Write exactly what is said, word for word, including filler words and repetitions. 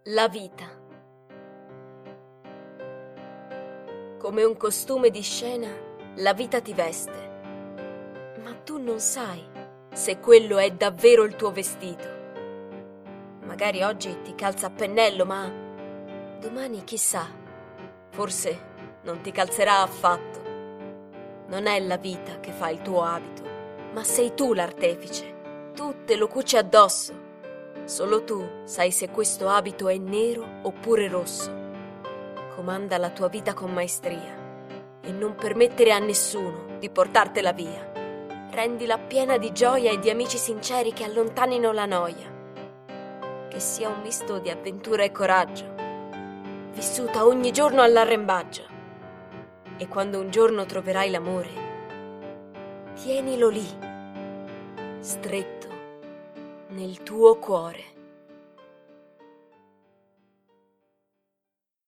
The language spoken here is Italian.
La vita. Come un costume di scena, la vita ti veste. Ma tu non sai se quello è davvero il tuo vestito. Magari oggi ti calza a pennello, ma domani chissà, forse non ti calzerà affatto. Non è la vita che fa il tuo abito, ma sei tu l'artefice. Tu te lo cuci addosso. Solo tu sai se questo abito è nero oppure rosso. Comanda la tua vita con maestria e non permettere a nessuno di portartela via. Rendila piena di gioia e di amici sinceri che allontanino la noia. Che sia un misto di avventura e coraggio, vissuta ogni giorno all'arrembaggio. E quando un giorno troverai l'amore, tienilo lì, stretto nel tuo cuore.